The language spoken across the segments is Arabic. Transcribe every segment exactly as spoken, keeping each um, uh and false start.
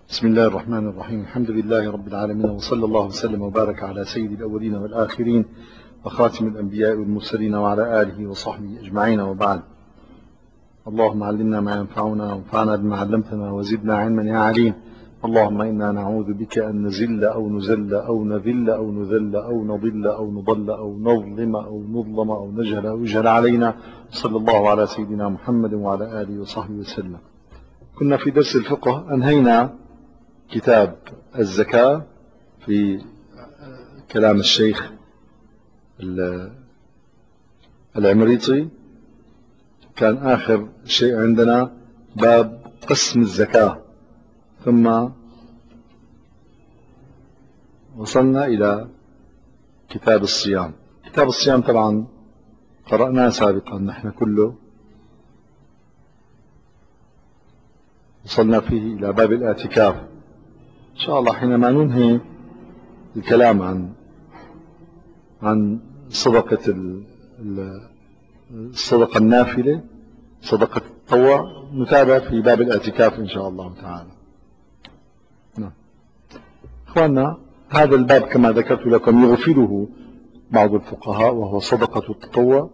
بسم الله الرحمن الرحيم. الحمد لله رب العالمين، وصلى الله وسلم وبارك على سيد الأولين والآخرين وخاتم الأنبياء والمرسلين وعلى آله وصحبه أجمعين، وبعد. اللهم علمنا ما ينفعنا وانفعنا بما علمتنا وزدنا علما يا عليم. اللهم إنا نعوذ بك أن نزل أو نزل أو نذل أو نذل أو نضل أو نضل أو نظلم أو نظلم أو نجهل أو يجهل علينا. صلى الله على سيدنا محمد وعلى آله وصحبه وسلم. كنا في درس الفقه أنهينا كتاب الزكاة في كلام الشيخ العمريطي. كان آخر شيء عندنا باب قسم الزكاة، ثم وصلنا إلى كتاب الصيام. كتاب الصيام طبعا قرأناه سابقا نحن كله، وصلنا فيه إلى باب الاعتكاف. إن شاء الله حينما ننهي الكلام عن عن صدقة الصدقة النافلة، صدقة التطوع، نتابع في باب الاعتكاف إن شاء الله تعالى. نعم إخواننا، هذا الباب كما ذكرت لكم يغفله بعض الفقهاء، وهو صدقة التطوع،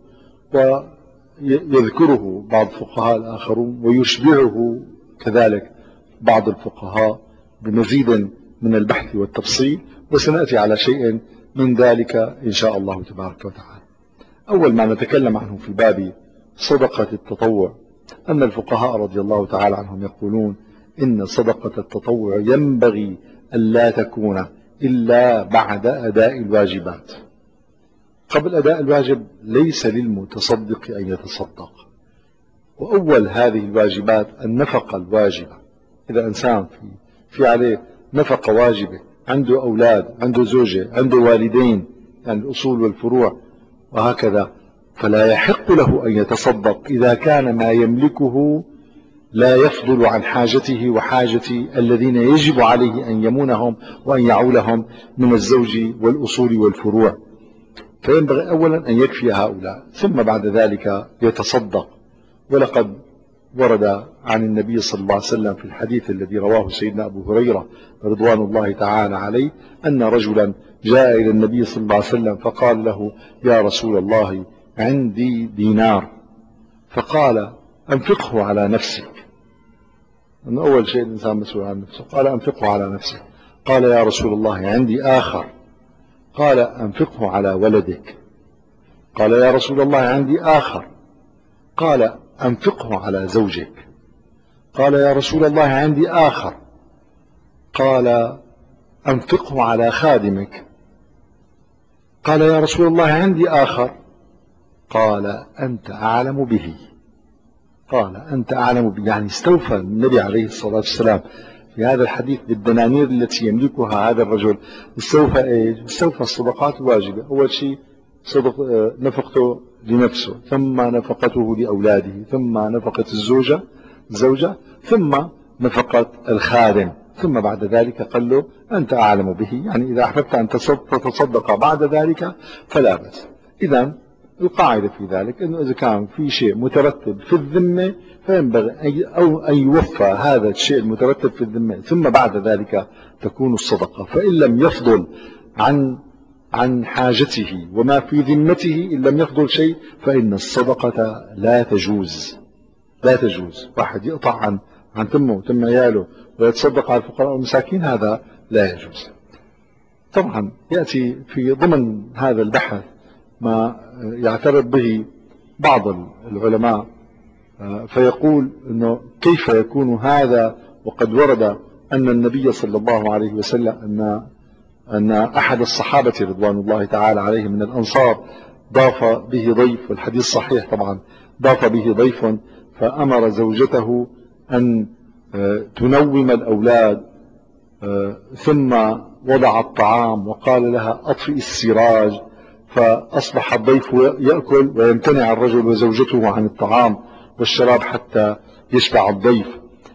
ويذكره بعض الفقهاء الآخرون، ويشبعه كذلك بعض الفقهاء بمزيد من البحث والتفصيل، وسنأتي على شيء من ذلك إن شاء الله تبارك وتعالى. أول ما نتكلم عنه في باب صدقة التطوع أن الفقهاء رضي الله تعالى عنهم يقولون إن صدقة التطوع ينبغي ألا تكون إلا بعد أداء الواجبات. قبل أداء الواجب ليس للمتصدق أن يتصدق، وأول هذه الواجبات النفقة الواجبة. إذا إنسان في, في عليه نفقة واجبة، عنده أولاد، عنده زوجة، عنده والدين، يعني الأصول والفروع وهكذا، فلا يحق له أن يتصدق إذا كان ما يملكه لا يفضل عن حاجته وحاجة الذين يجب عليه أن يمونهم وأن يعولهم من الزوج والأصول والفروع. فينبغي أولا أن يكفي هؤلاء، ثم بعد ذلك يتصدق. ولقد ورد عن النبي صلى الله عليه وسلم في الحديث الذي رواه سيدنا أبو هريرة رضوان الله تعالى عليه أن رجلا جاء إلى النبي صلى الله عليه وسلم فقال له: يا رسول الله، عندي دينار. فقال: أنفقه على نفسك. أن أول شيء الإنسان مسؤول عن نفسه. قال: أنفقه على نفسك. قال: يا رسول الله، عندي آخر. قال: أنفقه على ولدك. قال: يا رسول الله، عندي آخر. قال: أنفقه على زوجك. قال: يا رسول الله، عندي آخر. قال: أنفقه على خادمك. قال: يا رسول الله، عندي آخر. قال: أنت أعلم به. قال: أنت أعلم به، يعني استوفى النبي عليه الصلاة والسلام في هذا الحديث بالدنانير التي يملكها هذا الرجل. استوفى إيش؟ استوفى الصدقات الواجبة. أول شيء صدق نفقته لنفسه، ثم نفقته لأولاده، ثم نفقة الزوجة الزوجة ثم نفقة الخادم، ثم بعد ذلك قال له: أنت أعلم به، يعني إذا أحببت أن تتصدق بعد ذلك فلا بأس. إذن القاعدة في ذلك أنه إذا كان في شيء مترتب في الذمة فينبغي أو أن يوفى هذا الشيء المترتب في الذمة، ثم بعد ذلك تكون الصدقة. فإن لم يفضل عن عن حاجته وما في ذمته، إن لم يفضل شيء، فإن الصدقة لا تجوز لا تجوز. واحد يقطع عن عن تمه وتم عياله ويتصدق على الفقراء والمساكين، هذا لا يجوز. طبعا يأتي في ضمن هذا البحث ما يعترض به بعض العلماء، فيقول إنه كيف يكون هذا وقد ورد أن النبي صلى الله عليه وسلم أن أن أحد الصحابة رضوان الله تعالى عليهم من الأنصار ضاف به ضيف، والحديث صحيح طبعا، ضاف به ضيف فأمر زوجته أن تنوم الأولاد، ثم وضع الطعام وقال لها: أطفئ السراج. فأصبح الضيف يأكل ويمتنع الرجل وزوجته عن الطعام والشراب حتى يشبع الضيف.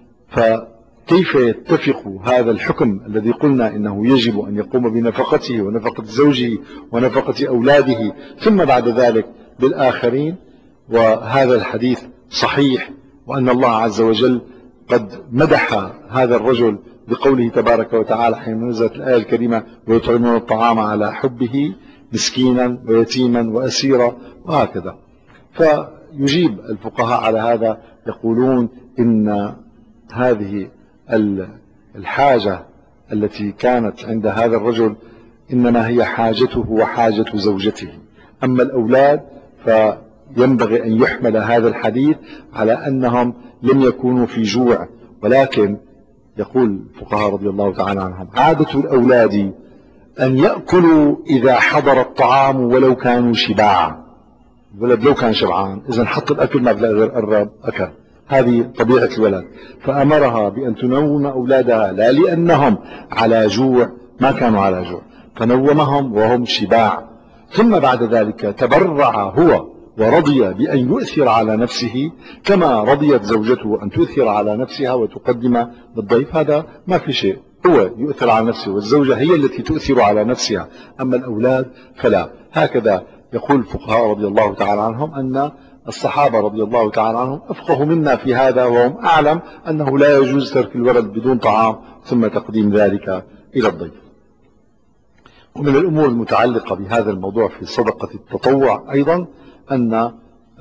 فكيف يتفق هذا الحكم الذي قلنا إنه يجب أن يقوم بنفقته ونفقة زوجه ونفقة أولاده ثم بعد ذلك بالآخرين، وهذا الحديث صحيح، وأن الله عز وجل قد مدح هذا الرجل بقوله تبارك وتعالى حين نزلت الآية الكريمة ويطعمون الطعام على حبه مسكينا ويتيما وأسيرا وهكذا. فيجيب الفقهاء على هذا يقولون إن هذه الحاجة التي كانت عند هذا الرجل إنما هي حاجته وحاجة زوجته. أما الأولاد فينبغي أن يحمل هذا الحديث على أنهم لم يكونوا في جوع، ولكن يقول الفقهاء رضي الله تعالى عنهم عادة الأولاد أن يأكلوا إذا حضر الطعام ولو كانوا شباعا. الولد لو كان شبعان إذا حط الأكل ما بلاقي غير قرب أكل، هذه طبيعة الولد. فأمرها بأن تنوم أولادها لا لأنهم على جوع، ما كانوا على جوع، فنومهم وهم شباع. ثم بعد ذلك تبرع هو ورضي بأن يؤثر على نفسه كما رضيت زوجته أن تؤثر على نفسها وتقدم للضيف. هذا ما في شيء، هو يؤثر على نفسه والزوجة هي التي تؤثر على نفسها، أما الأولاد فلا. هكذا يقول الفقهاء رضي الله تعالى عنهم أن الصحابة رضي الله تعالى عنهم أفقه منا في هذا، وهم أعلم أنه لا يجوز ترك الولد بدون طعام ثم تقديم ذلك إلى الضيف. ومن الأمور المتعلقة بهذا الموضوع في صدقة التطوع أيضا أن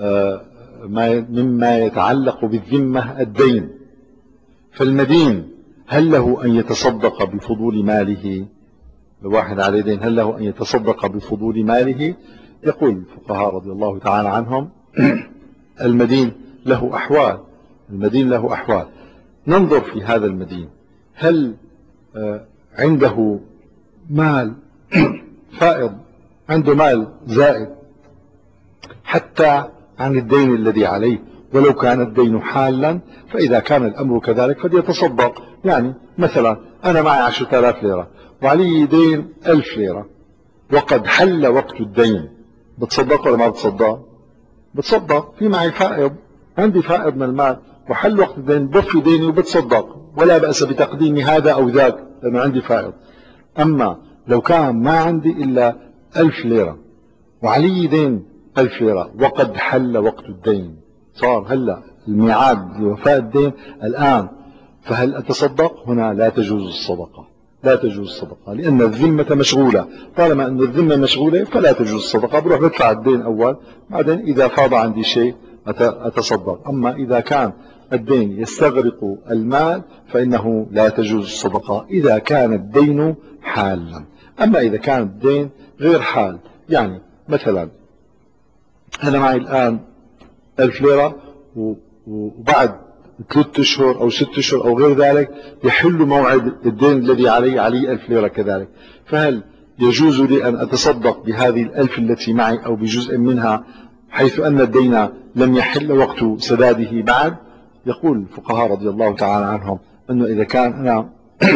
مما يتعلق بالذمة الدين. فالمدين هل له أن يتصدق بفضول ماله؟ الواحد عليه دين هل له أن يتصدق بفضول ماله؟ يقول الفقهاء رضي الله تعالى عنهم المدين له أحوال، المدين له أحوال. ننظر في هذا المدين هل عنده مال فائض، عنده مال زائد حتى عن الدين الذي عليه ولو كان الدين حالا، فإذا كان الأمر كذلك فليتصدق. يعني مثلا أنا معي عشرة آلاف ليرة وعلي دين ألف ليرة وقد حل وقت الدين، بتصدق ولا ما بتصدق؟ بتصدق. في معي فائض، عندي فائض من المال وحل وقت الدين، بفي ديني وبتصدق ولا بأس بتقديم هذا أو ذاك لأنه عندي فائض. أما لو كان ما عندي إلا ألف ليرة وعلي دين ألف ليرة وقد حل وقت الدين، صار هلا الميعاد لوفاء الدين الآن، فهل أتصدق؟ هنا لا تجوز الصدقة، لا تجوز الصدقة لأن الذمة مشغولة. طالما أن الذمة مشغولة فلا تجوز الصدقة، بروح بدفع الدين أول بعدين إذا فاض عندي شيء أتصدق. أما إذا كان الدين يستغرق المال فإنه لا تجوز الصدقة إذا كان الدين حالا. أما إذا كان الدين غير حال، يعني مثلا أنا معي الآن ألف ليرة وبعد ثلاثة أشهر أو ستة أشهر أو غير ذلك يحل موعد الدين الذي علي علي ألف ليرة كذلك، فهل يجوز لي أن أتصدق بهذه الألف التي معي أو بجزء منها حيث أن الدين لم يحل وقت سداده بعد؟ يقول الفقهاء رضي الله تعالى عنهم أنه إذا كان أنا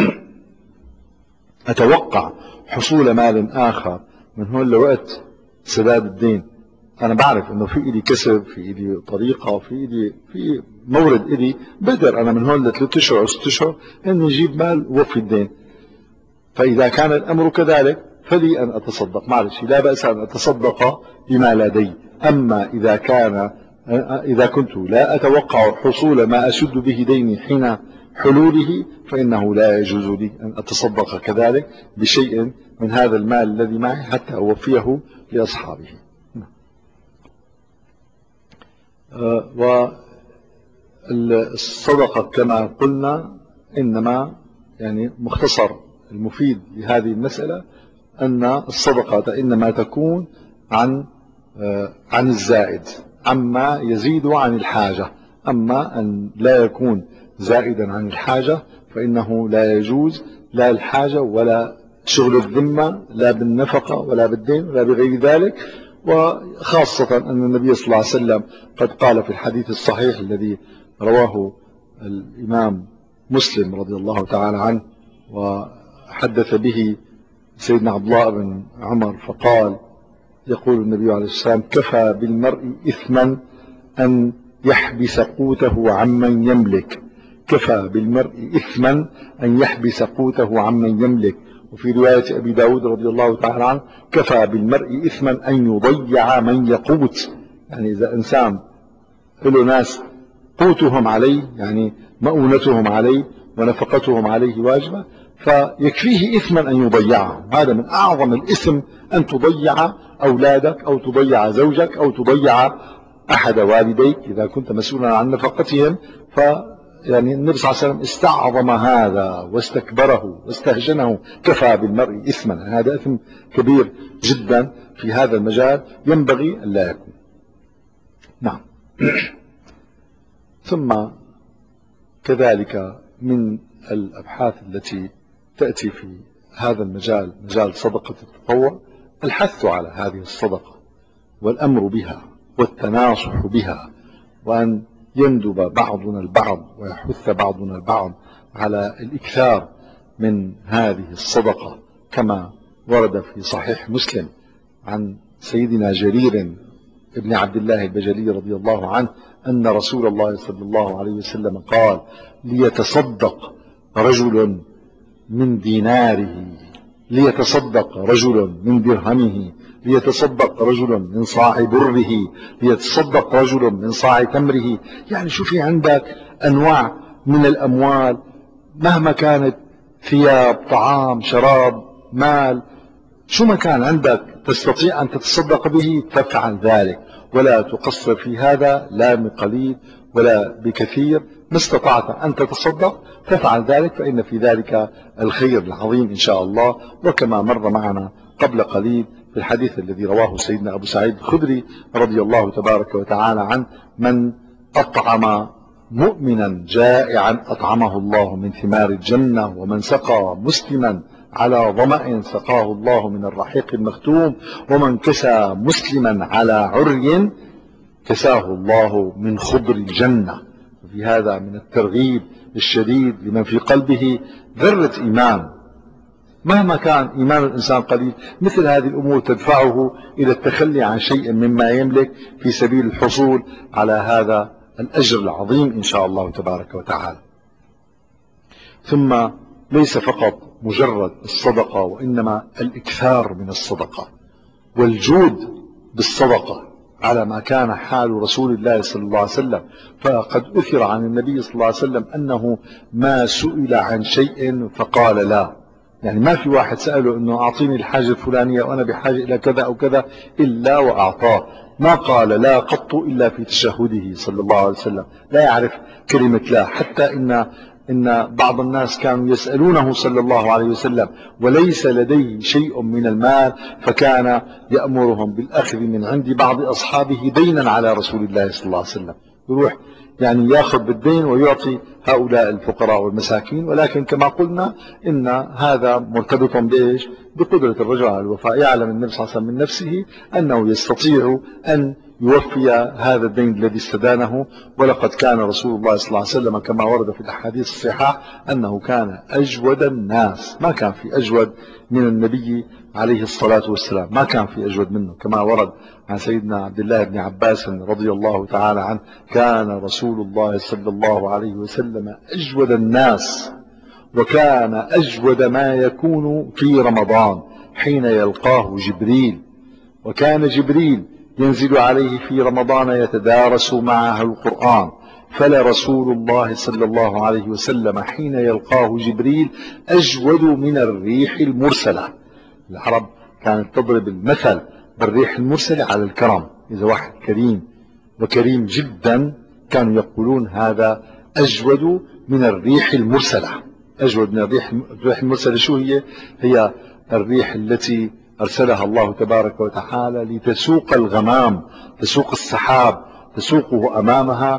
أتوقع حصول مال آخر من هون لوقت سداد الدين، أنا بعرف أنه في إلي كسب، في إلي طريقة، في إلي في مورد إلي بقدر أنا من هون لثلاثة أشهر أو ستة أشهر أن أجيب مال ووفي الدين، فإذا كان الأمر كذلك فلي أن أتصدق، معلش لا بأس أن أتصدق بما لدي. أما إذا كان إذا كنت لا أتوقع حصول ما أسد به ديني حين حلوله فإنه لا يجوز لي أن أتصدق كذلك بشيء من هذا المال الذي معي حتى أوفيه لأصحابه. والصدقة كما قلنا إنما يعني مختصر المفيد لهذه المسألة أن الصدقة إنما تكون عن عن الزائد عما يزيد عن الحاجة، أما أن لا يكون زائدا عن الحاجة فإنه لا يجوز لا الحاجة ولا شغل الذمة، لا بالنفقة ولا بالدين ولا بغير ذلك. وخاصة أن النبي صلى الله عليه وسلم قد قال في الحديث الصحيح الذي رواه الإمام مسلم رضي الله تعالى عنه وحدث به سيدنا عبد الله بن عمر فقال يقول النبي عليه الصلاة والسلام كفى بالمرء إثما أن يحبس قوته عمن يملك، كفى بالمرء إثما أن يحبس قوته عمن يملك. وفي رواية أبي داود رضي الله تعالى عنه كفى بالمرء إثما أن يضيع من يقوت، يعني إذا إنسان له ناس قوتهم عليه، يعني مؤونتهم عليه ونفقتهم عليه واجبة، فيكفيه إثما أن يضيعهم. هذا من أعظم الإثم، أن تضيع أولادك أو تضيع زوجك أو تضيع أحد والديك إذا كنت مسؤولا عن نفقتهم. ف يعني النبي صلى الله عليه وسلم استعظم هذا واستكبره واستهجنه. كفى بالمرء إثما، هذا إثم كبير جدا في هذا المجال، ينبغي أن لا يكون. نعم. ثم كذلك من الأبحاث التي تأتي في هذا المجال، مجال صدقة التطوع، الحث على هذه الصدقة والأمر بها والتناصح بها، وأن يندب بعضنا البعض ويحث بعضنا البعض على الإكثار من هذه الصدقة، كما ورد في صحيح مسلم عن سيدنا جرير ابن عبد الله البجلي رضي الله عنه أن رسول الله صلى الله عليه وسلم قال: ليتصدق رجل من ديناره، ليتصدق رجل من درهمه، ليتصدق رجل من صاع بره، ليتصدق رجل من صاع تمره. يعني شو في عندك أنواع من الأموال مهما كانت، ثياب، طعام، شراب، مال، شو ما كان عندك تستطيع أن تتصدق به فافعل ذلك، ولا تقصر في هذا لا بقليل ولا بكثير. ما استطعت أن تتصدق فافعل ذلك، فإن في ذلك الخير العظيم إن شاء الله. وكما مر معنا قبل قليل في الحديث الذي رواه سيدنا أبو سعيد الخدري رضي الله تبارك وتعالى عنه: من أطعم مؤمنا جائعا أطعمه الله من ثمار الجنة، ومن سقى مسلما على ظمأ سقاه الله من الرحيق المختوم، ومن كسى مسلما على عري كساه الله من خضر الجنة. وفي هذا من الترغيب الشديد لمن في قلبه ذرة إيمان، مهما كان إيمان الإنسان قليل، مثل هذه الأمور تدفعه إلى التخلي عن شيء مما يملك في سبيل الحصول على هذا الأجر العظيم إن شاء الله تبارك وتعالى. ثم ليس فقط مجرد الصدقة، وإنما الإكثار من الصدقة والجود بالصدقة على ما كان حال رسول الله صلى الله عليه وسلم. فقد أثر عن النبي صلى الله عليه وسلم أنه ما سئل عن شيء فقال لا. يعني ما في واحد سأله أنه أعطيني الحاجة الفلانية وأنا بحاجة إلى كذا أو كذا إلا وأعطاه. ما قال لا قط إلا في تشهده صلى الله عليه وسلم، لا يعرف كلمة لا. حتى إن إن بعض الناس كانوا يسألونه صلى الله عليه وسلم وليس لديه شيء من المال، فكان يأمرهم بالأخذ من عند بعض أصحابه دينا على رسول الله صلى الله عليه وسلم. يروح يعني يأخذ بالدين ويعطي هؤلاء الفقراء والمساكين. ولكن كما قلنا إن هذا مرتبط بإيش؟ بقدرة الرجل على الوفاء. يعلم النبي صلى الله عليه وسلم من نفسه أنه يستطيع أن يوفي هذا الدين الذي استدانه. ولقد كان رسول الله صلى الله عليه وسلم كما ورد في الأحاديث الصحيحة أنه كان أجود الناس، ما كان في أجود من النبي عليه الصلاة والسلام، ما كان في أجود منه. كما ورد عن سيدنا عبد الله بن عباس رضي الله تعالى عنه: كان رسول الله صلى الله عليه وسلم أجود الناس، وكان أجود ما يكون في رمضان حين يلقاه جبريل، وكان جبريل ينزل عليه في رمضان يتدارس معه القرآن، فلرسول الله صلى الله عليه وسلم حين يلقاه جبريل أجود من الريح المرسلة. العرب كانت تضرب المثل بالريح المرسلة على الكرم. إذا واحد كريم وكريم جدا كانوا يقولون هذا أجود من الريح المرسلة. أجود من الريح المرسلة شو هي؟ هي الريح التي أرسلها الله تبارك وتعالى لتسوق الغمام، تسوق السحاب، تسوقه أمامها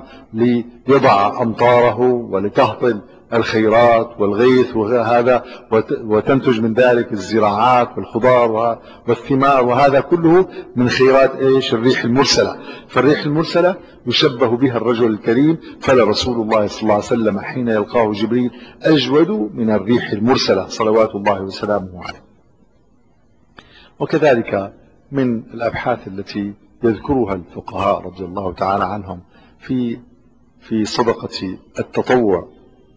ليضع أمطاره ولتهطل الخيرات والغيث وهذا، وتنتج من ذلك الزراعات والخضار والثمار، وهذا كله من خيرات ايش؟ الريح المرسلة. فالريح المرسلة يشبه بها الرجل الكريم، فلرسول الله صلى الله عليه وسلم حين يلقاه جبريل أجود من الريح المرسلة صلوات الله وسلامه عليه. وكذلك من الأبحاث التي يذكرها الفقهاء رضي الله تعالى عنهم في في صدقة التطوع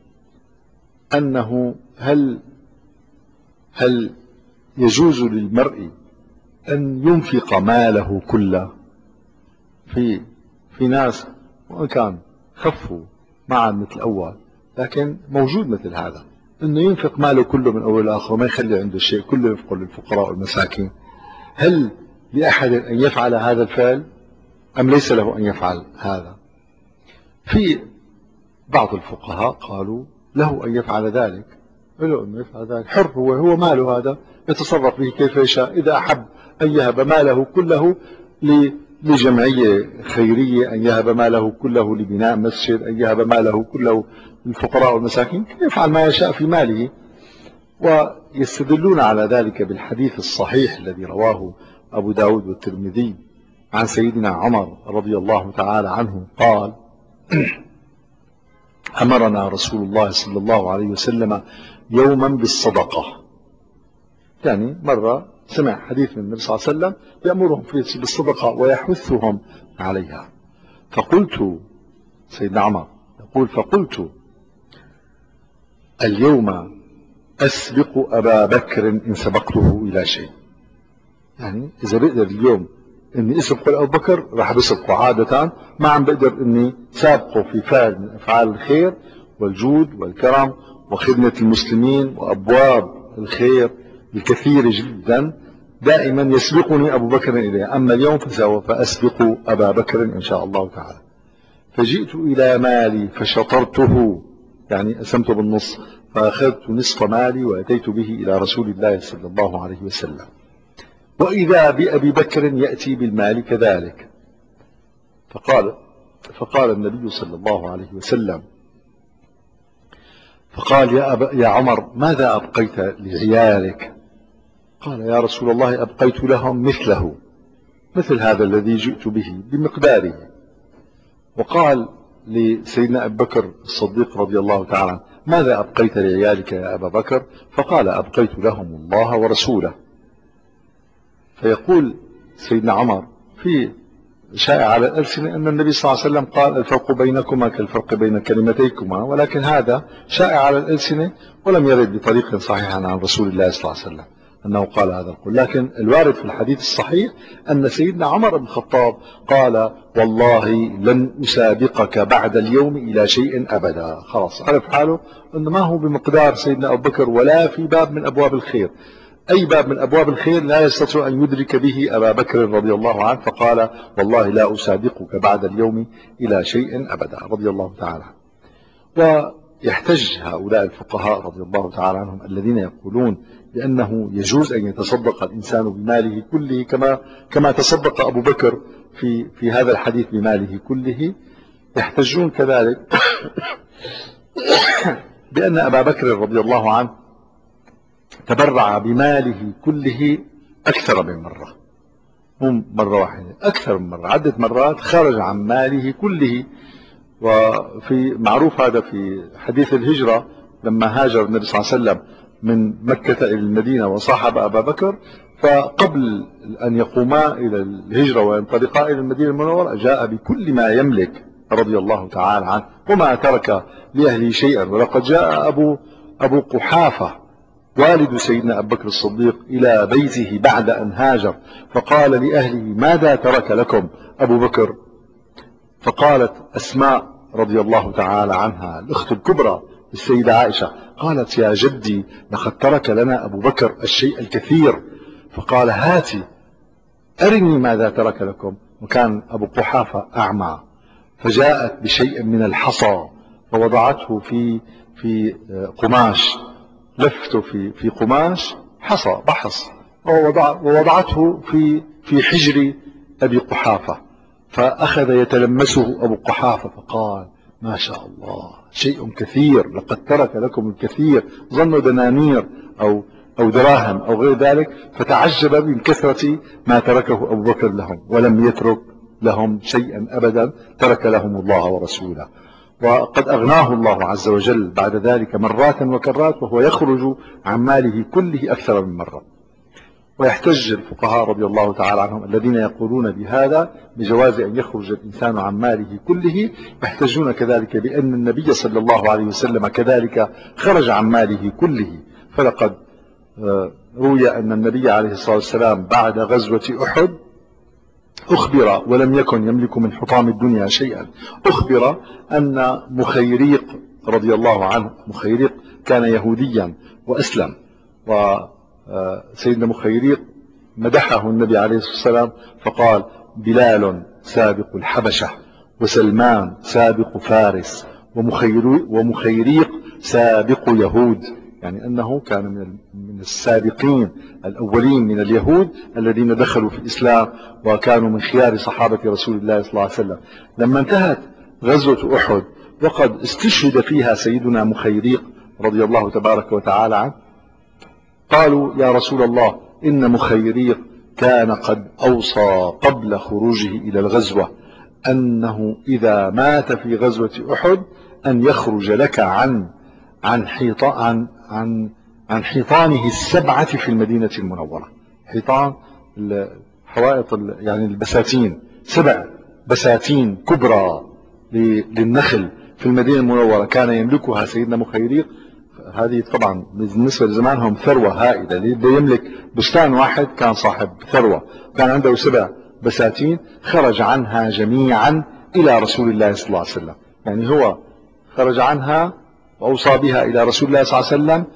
أنه هل هل يجوز للمرء أن ينفق ماله كله؟ في في ناس وإن كان خفوا معا مثل أول، لكن موجود مثل هذا أنه ينفق ماله كله من أول لآخر وما يخلي عنده شيء، كله ينفقه للفقراء والمساكين. هل لأحد أن يفعل هذا الفعل أم ليس له أن يفعل هذا؟ في بعض الفقهاء قالوا له أن يفعل ذلك، له أن يفعل ذلك، حر هو، هو ماله هذا يتصرف به كيف يشاء. إذا أحب أن يهب ماله كله لجمعية خيرية، أن يهب ماله كله لبناء مسجد، أن يهب ماله كله للفقراء والمساكين، يفعل ما يشاء في ماله. ويستدلون على ذلك بالحديث الصحيح الذي رواه أبو داود والترمذي عن سيدنا عمر رضي الله تعالى عنه قال: أمرنا رسول الله صلى الله عليه وسلم يوما بالصدقة. يعني مرة سمع حديث من النبي صلى الله عليه وسلم يأمرهم بالصدقة ويحثهم عليها. فقلت، سيدنا عمر يقول: فقلت اليوم أسبق أبا بكر إن سبقته إلى شيء. يعني إذا بقدر اليوم إني أسبق أبو بكر راح بسبقه، عادة ما عم بقدر إني سابقه في فعل من أفعال الخير والجود والكرم وخدمة المسلمين وأبواب الخير الكثيرة جدا، دائما يسبقني أبو بكر إليه. أما اليوم فسوف أسبق أبا بكر إن شاء الله تعالى. فجئت إلى مالي فشطرته، يعني قسمته بالنص، فأخذت نصف مالي وأتيت به إلى رسول الله صلى الله عليه وسلم، وإذا بأبي بكر يأتي بالمال كذلك. فقال فقال النبي صلى الله عليه وسلم، فقال: يا, أبا يا عمر ماذا أبقيت لعيالك؟ قال: يا رسول الله أبقيت لهم مثله، مثل هذا الذي جئت به بمقداره. وقال لسيدنا أبي بكر الصديق رضي الله تعالى عنه: ماذا أبقيت لعيالك يا أبا بكر؟ فقال: أبقيت لهم الله ورسوله. فيقول سيدنا عمر: في شائع على الألسنة أن النبي صلى الله عليه وسلم قال: الفرق بينكما كالفرق بين كلمتيكما، ولكن هذا شائع على الألسنة ولم يرد بطريق صحيح عن رسول الله صلى الله عليه وسلم أنه قال هذا القول. لكن الوارد في الحديث الصحيح أن سيدنا عمر بن الخطاب قال: والله لن أسابقك بعد اليوم إلى شيء أبدا. خلاص عرف حاله أنه ما هو بمقدار سيدنا أبو بكر ولا في باب من أبواب الخير، أي باب من أبواب الخير لا يستطيع أن يدرك به أبا بكر رضي الله عنه، فقال: والله لا أسابقك بعد اليوم إلى شيء أبدا رضي الله تعالى. ويحتج هؤلاء الفقهاء رضي الله تعالى عنهم الذين يقولون بأنه يجوز أن يتصدق الإنسان بماله كله كما كما تصدق أبو بكر في في هذا الحديث بماله كله، يحتجون كذلك بأن أبا بكر رضي الله عنه تبرع بماله كله أكثر من مرة، مو مرة واحدة، أكثر من مرة، عدة مرات خرج عن ماله كله. وفي معروف هذا في حديث الهجرة لما هاجر النبي صلى الله عليه وسلم من مكة إلى المدينة وصاحب أبا بكر، فقبل أن يقوما إلى الهجرة وينطلقا إلى المدينة المنورة جاء بكل ما يملك رضي الله تعالى عنه وما ترك لأهله شيئا. ولقد جاء أبو أبو قحافة والد سيدنا أبو بكر الصديق إلى بيته بعد أن هاجر، فقال لأهله: ماذا ترك لكم أبو بكر؟ فقالت أسماء رضي الله تعالى عنها الأخت الكبرى السيدة عائشة، قالت: يا جدي لقد ترك لنا أبو بكر الشيء الكثير. فقال: هاتي أرني ماذا ترك لكم. وكان أبو قحافة أعمى، فجاءت بشيء من الحصى فوضعته في في قماش، لفته في في قماش حصى بحص، ووضع ووضعته في في حجر أبي قحافة، فأخذ يتلمسه أبو قحافة فقال: ما شاء الله شيء كثير، لقد ترك لكم الكثير. ظنوا دنانير أو أو دراهم أو غير ذلك، فتعجب من كثرة ما تركه أبو بكر لهم، ولم يترك لهم شيئا أبدا، ترك لهم الله ورسوله. وقد أغناه الله عز وجل بعد ذلك مرات وكرات وهو يخرج عن ماله كله أكثر من مرة. ويحتج الفقهاء رضي الله تعالى عنهم الذين يقولون بهذا بجواز أن يخرج الإنسان عن ماله كله، يحتجون كذلك بأن النبي صلى الله عليه وسلم كذلك خرج عن ماله كله. فلقد روي أن النبي عليه الصلاة والسلام بعد غزوة أحد أخبر ولم يكن يملك من حطام الدنيا شيئا، أخبر أن مخيريق رضي الله عنه، مخيريق كان يهوديا وأسلم، وسيدنا مخيريق مدحه النبي عليه الصلاة والسلام فقال: بلال سابق الحبشة، وسلمان سابق فارس، ومخيريق سابق يهود، يعني أنه كان من السابقين الأولين من اليهود الذين دخلوا في الإسلام وكانوا من خيار صحابة رسول الله صلى الله عليه وسلم. لما انتهت غزوة أحد وقد استشهد فيها سيدنا مخيريق رضي الله تبارك وتعالى عنه، قالوا: يا رسول الله، إن مخيريق كان قد أوصى قبل خروجه إلى الغزوة أنه إذا مات في غزوة أحد أن يخرج لك عن عن حيطان عن عن عن حيطانه السبعة في المدينة المنورة. حيطان الحوائط يعني البساتين، سبع بساتين كبرى للنخل في المدينة المنورة كان يملكها سيدنا مخيريق. هذه طبعا بالنسبة لزمانهم ثروة هائلة، اللي بده يملك بستان واحد كان صاحب ثروة. كان عنده سبع بساتين خرج عنها جميعا إلى رسول الله صلى الله عليه وسلم، يعني هو خرج عنها وأوصى بها إلى رسول الله صلى الله عليه وسلم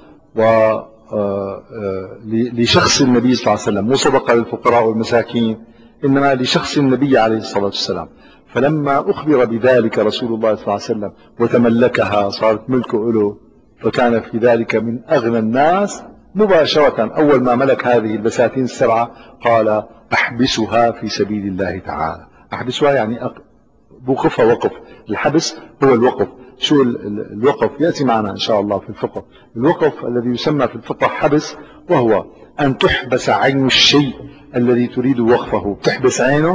ولشخص النبي صلى الله عليه وسلم، مو صدقة للفقراء والمساكين، إنما لشخص النبي عليه الصلاة والسلام. فلما أخبر بذلك رسول الله صلى الله عليه وسلم وتملكها صارت ملكه له، فكان في ذلك من أغنى الناس مباشرة. أول ما ملك هذه البساتين السبعة قال: أحبسها في سبيل الله تعالى. أحبسها يعني بوقفها وقف. الحبس هو الوقف. شو الوقف؟ يأتي معنا إن شاء الله في الفقه. الوقف الذي يسمى في الفقه حبس، وهو أن تحبس عين الشيء الذي تريد وقفه، تحبس عينه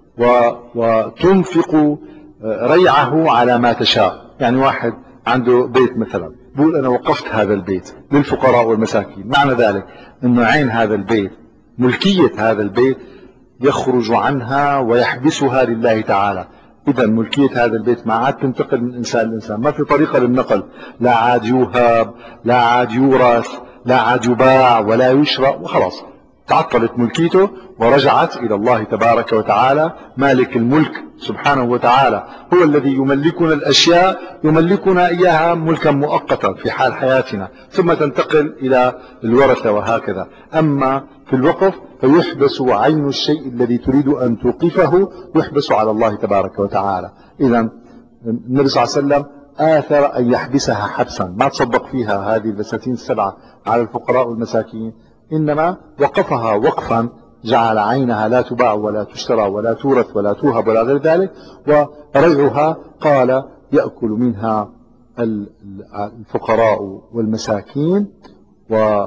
وتنفق ريعه على ما تشاء. يعني واحد عنده بيت مثلا، بقول أنا وقفت هذا البيت للفقراء والمساكين، معنى ذلك أنه عين هذا البيت، ملكية هذا البيت يخرج عنها ويحبسها لله تعالى. إذا ملكية هذا البيت ما عاد تنتقل من إنسان لإنسان، ما في طريقة للنقل، لا عاد يوهب، لا عاد يورث، لا عاد يباع ولا يشرى، وخلاص تعطلت ملكيته ورجعت إلى الله تبارك وتعالى. مالك الملك سبحانه وتعالى هو الذي يملكنا الأشياء، يملكنا إياها ملكا مؤقتا في حال حياتنا، ثم تنتقل إلى الورثة وهكذا. أما في الوقف فيحبس عين الشيء الذي تريد أن توقفه، يحبس على الله تبارك وتعالى. إذا النبي صلى الله عليه وسلم آثر أن يحبسها حبسا، ما تصدق فيها هذه البساتين السبعة على الفقراء والمساكين، إنما وقفها وقفا، جعل عينها لا تباع ولا تشترى ولا تورث ولا توهب ولا غير ذلك. وريعها قال: يأكل منها الفقراء والمساكين و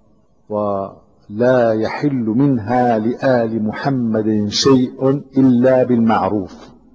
ولا يحل منها لآل محمد شيء إلا بالمعروف.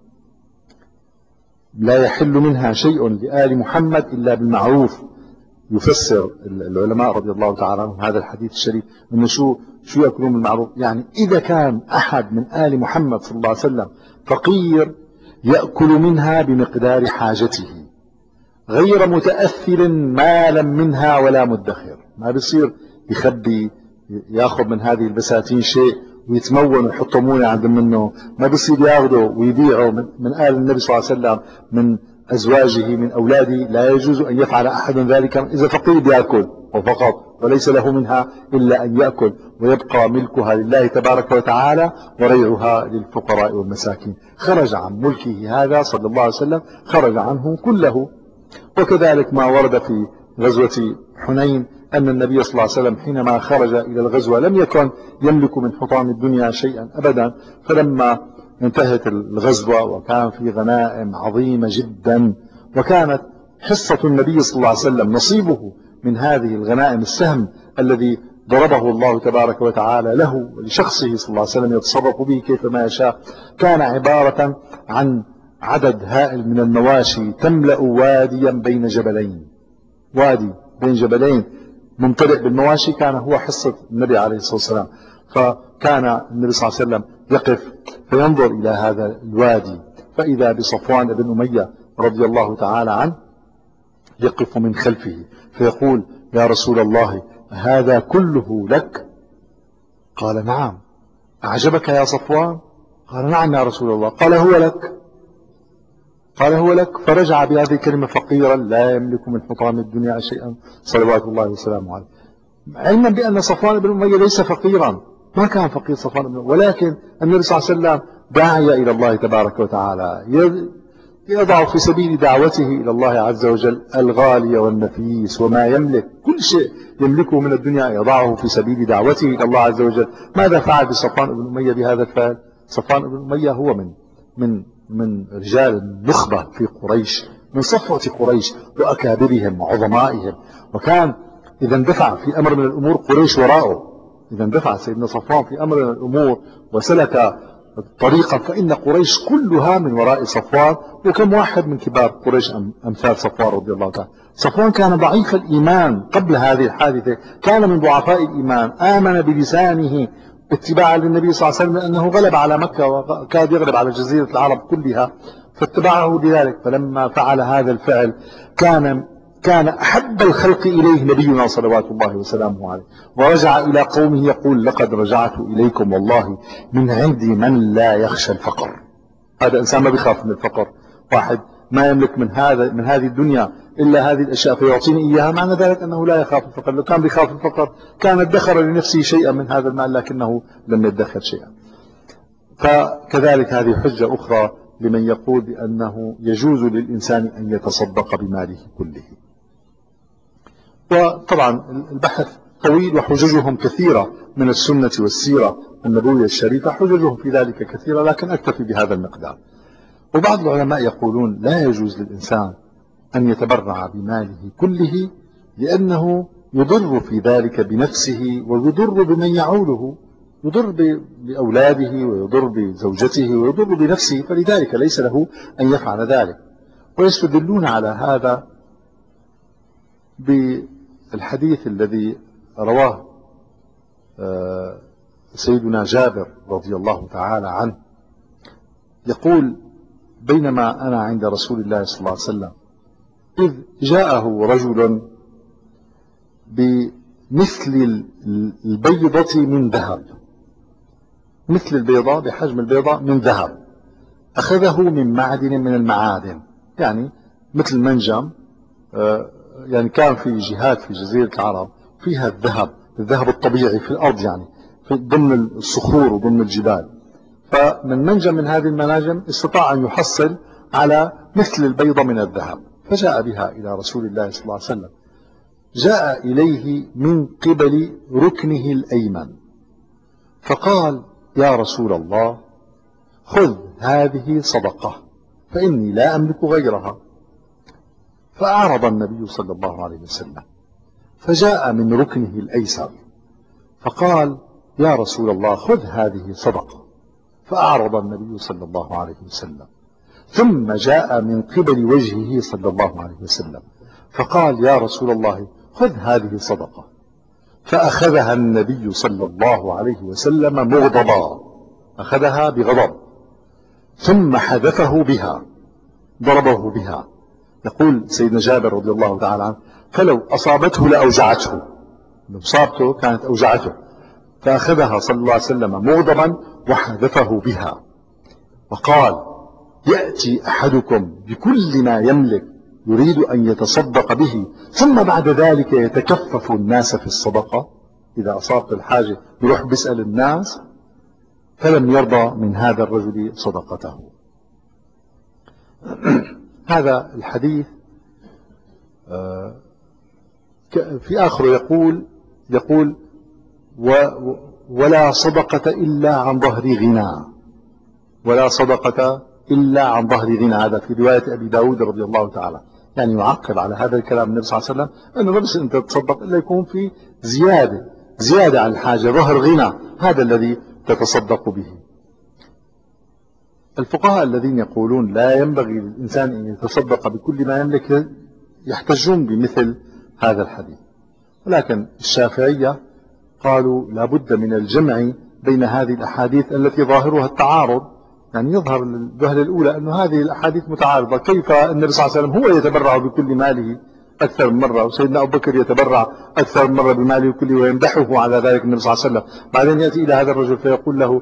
لا يحل منها شيء لآل محمد إلا بالمعروف. يفسر العلماء رضي الله تعالى عنهم هذا الحديث الشريف انه شو شو يأكلون بالمعروف، يعني إذا كان أحد من آل محمد صلى الله عليه وسلم فقير يأكل منها بمقدار حاجته، غير متأثر مالا منها ولا مدخر. ما بيصير يخبي ياخذ من هذه البساتين شيء ويتمون ويحط مونة عند منه، ما بيصير ياخذه ويبيعه من, من آل النبي صلى الله عليه وسلم، من أزواجه، من أولاده. لا يجوز أن يفعل أحد ذلك. إذا فقير بيأكل وفقط وليس له منها إلا أن يأكل، ويبقى ملكها لله تبارك وتعالى وريعها للفقراء والمساكين. خرج عن ملكه هذا صلى الله عليه وسلم، خرج عنه كله. وكذلك ما ورد في غزوة حنين أن النبي صلى الله عليه وسلم حينما خرج إلى الغزوة لم يكن يملك من حطام الدنيا شيئا أبدا. فلما انتهت الغزوة وكان في غنائم عظيمة جدا، وكانت حصة النبي صلى الله عليه وسلم نصيبه من هذه الغنائم، السهم الذي ضربه الله تبارك وتعالى له ولشخصه صلى الله عليه وسلم يتصرف به كيفما يشاء، كان عبارة عن عدد هائل من المواشي تملأ واديا بين جبلين. وادي بين جبلين ممتلئ بالمواشي كان هو حصة النبي عليه الصلاة والسلام. فكان النبي صلى الله عليه وسلم يقف فينظر إلى هذا الوادي، فإذا بصفوان بن أمية رضي الله تعالى عنه يقف من خلفه فيقول: يا رسول الله، هذا كله لك؟ قال: نعم. أعجبك يا صفوان؟ قال نعم يا رسول الله. قال هو لك، قال هو لك. فرجع بهذه الكلمة فقيرا لا يملك من حطام الدنيا شيئا صلوات الله وسلامه عليه، علما بأن صفوان بن أمية ليس فقيرا، ما كان فقير صفوان بن أمية، ولكن النبي صلى الله عليه وسلم داعي إلى الله تبارك وتعالى، يضع في سبيل دعوته إلى الله عز وجل الغالي والنفيس وما يملك، كل شيء يملكه من الدنيا يضعه في سبيل دعوته إلى الله عز وجل. ماذا فعل بصفوان بن أمية بهذا الفعل؟ صفوان بن أمية هو من من من رجال النخبة في قريش، من صفوة قريش وأكابرهم وعظمائهم، وكان إذا اندفع في أمر من الأمور قريش وراءه. إذا اندفع سيدنا صفوان في أمر من الأمور وسلك طريقا فإن قريش كلها من وراء صفوان، وكم واحد من كبار قريش أمثال صفوان رضي الله تعالى. صفوان كان ضعيف الإيمان قبل هذه الحادثة، كان من ضعفاء الإيمان، آمن بلسانه اتباعا للنبي صلى الله عليه وسلم لأنه غلب على مكة وكاد يغلب على جزيرة العرب كلها، فاتبعه لذلك. فلما فعل هذا الفعل كان كان أحب الخلق إليه نبينا صلوات الله وسلامه عليه، ورجع إلى قومه يقول لقد رجعت إليكم والله من عند من لا يخشى الفقر. هذا إنسان ما بيخاف من الفقر، واحد ما يملك من هذا من هذه الدنيا إلا هذه الأشياء فيعطيني إياها، معنى ذلك أنه لا يخاف الفقر. لو كان بيخاف الفقر كان ادخر لنفسه شيئا من هذا المال، لكنه لم يدخر شيئا. فكذلك هذه حجة أخرى لمن يقول بأنه يجوز للإنسان أن يتصدق بماله كله. وطبعا البحث طويل وحججهم كثيرة من السنة والسيرة النبوية الشريفة، حججهم في ذلك كثيرة، لكن أكتفي بهذا المقدار. وبعض العلماء يقولون لا يجوز للإنسان أن يتبرع بماله كله، لأنه يضر في ذلك بنفسه ويضر بمن يعوله، يضر بأولاده ويضر بزوجته ويضر بنفسه، فلذلك ليس له أن يفعل ذلك. ويستدلون على هذا بالحديث الذي رواه سيدنا جابر رضي الله تعالى عنه، يقول بينما أنا عند رسول الله صلى الله عليه وسلم إذ جاءه رجل بمثل البيضة من ذهب، مثل البيضة بحجم البيضة من ذهب، أخذه من معدن من المعادن، يعني مثل منجم، يعني كان في جهات في جزيرة العرب فيها الذهب، الذهب الطبيعي في الأرض، يعني في ضمن الصخور وضمن الجبال. فمن منجم من هذه المناجم استطاع أن يحصل على مثل البيضة من الذهب، فجاء بها إلى رسول الله صلى الله عليه وسلم. جاء إليه من قبل ركنه الأيمن فقال يا رسول الله خذ هذه صدقة فإني لا أملك غيرها. فأعرض النبي صلى الله عليه وسلم، فجاء من ركنه الأيسر فقال يا رسول الله خذ هذه صدقة. فأعرض النبي صلى الله عليه وسلم، ثم جاء من قبل وجهه صلى الله عليه وسلم فقال يا رسول الله خذ هذه صدقة. فأخذها النبي صلى الله عليه وسلم مغضبا، أخذها بغضب، ثم حذفه بها، ضربه بها. يقول سيدنا جابر رضي الله تعالى عنه فلو أصابته لأوجعته، لو أصابته كانت أوجعته، فأخذها صلى الله عليه وسلم مغضبا وحذفه بها، وقال يأتي أحدكم بكل ما يملك يريد أن يتصدق به، ثم بعد ذلك يتكفف الناس في الصدقة، إذا أصابت الحاجة يروح بيسأل الناس، فلم يرضى من هذا الرجل صدقته. هذا الحديث في آخره يقول يقول ولا صدقة إلا عن ظهر غنى، ولا صدقة إلا عن ظهر غنى. هذا في رواية أبي داود رضي الله تعالى، يعني يعقب على هذا الكلام النبي صلى الله عليه وسلم أنه ما بس أنت تتصدق إلا يكون في زيادة زيادة عن الحاجة، ظهر غنى، هذا الذي تتصدق به. الفقهاء الذين يقولون لا ينبغي للإنسان أن يتصدق بكل ما يملك يحتجون بمثل هذا الحديث، ولكن الشافعية قالوا لا بد من الجمع بين هذه الأحاديث التي ظاهرها التعارض، يعني يظهر الوهلة الأولى أن هذه الأحاديث متعارضة. كيف النبي صلى الله عليه وسلم هو يتبرع بكل ماله أكثر من مرة، وسيدنا أبو بكر يتبرع أكثر من مرة بماله كله ويمدحه على ذلك النبي صلى الله عليه وسلم، بعدين يأتي إلى هذا الرجل فيقول له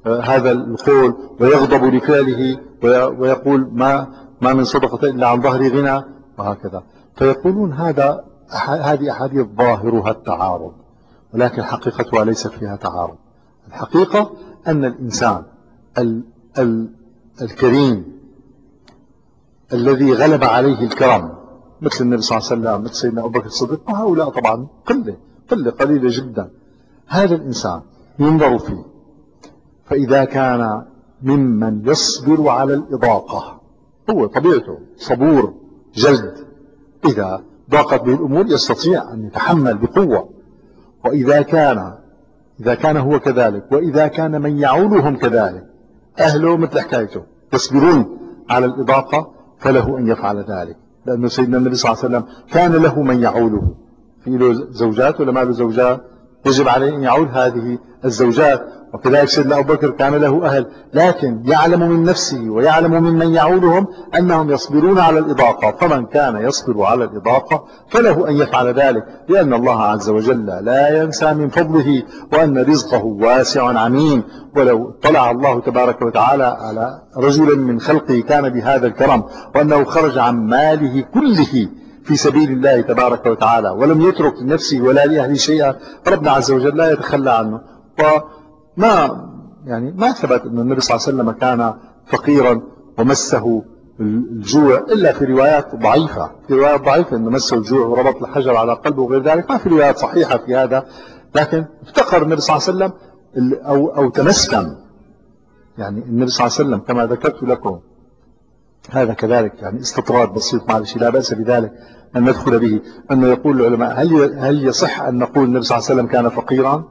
هذا القول ويغضب لفعله ويقول ما ما من صدقة إلا عن ظهر غنى وهكذا. فيقولون هذا هذه أحاديث ظاهرها التعارض، ولكن حقيقتها ليس فيها تعارض. الحقيقة أن الإنسان ال ال الكريم الذي غلب عليه الكرم مثل النبي صلى الله عليه وسلم، مثل سيدنا أبو بكر الصديق، وهؤلاء طبعا قلة قلة قليلة جدا، هذا الإنسان ينظر فيه، فإذا كان ممن يصبر على الإضاقة، هو طبيعته صبور جلد، إذا ضاقت به الأمور يستطيع أن يتحمل بقوة، وإذا كان إذا كان هو كذلك، وإذا كان من يعولهم كذلك أهله مثل حكايته يصبرون على الإضاقة، فله أن يفعل ذلك، لأنه سيدنا النبي صلى الله عليه وسلم كان له من يعوله، في له زوجات ولا ما له زوجات، يجب عليه أن يعول هذه الزوجات، وكذلك سيدنا أبو بكر كان له أهل، لكن يعلم من نفسه ويعلم ممن يعولهم أنهم يصبرون على الإضاقة، فمن كان يصبر على الإضاقة فله أن يفعل ذلك، لأن الله عز وجل لا ينسى من فضله، وأن رزقه واسع عميم. ولو طلع الله تبارك وتعالى على رجل من خلقه كان بهذا الكرم، وأنه خرج عن ماله كله في سبيل الله تبارك وتعالى ولم يترك لنفسه ولا لأهله شيئا، ربنا عز وجل لا يتخلى عنه. وما يعني ما ثبت أن النبي صلى الله عليه وسلم كان فقيرا ومسه الجوع إلا في روايات ضعيفة، في روايات ضعيفة أنه مسه الجوع وربط الحجر على قلبه وغير ذلك، ما في روايات صحيحة في هذا، لكن افتقر النبي صلى الله عليه وسلم أو, أو تمسكن. يعني النبي صلى الله عليه وسلم كما ذكرت لكم، هذا كذلك يعني استطراد بسيط معلش لا بأس بذلك أن ندخل به، أنه يقول العلماء هل هل يصح أن نقول النبي صلى الله عليه وسلم كان فقيرا؟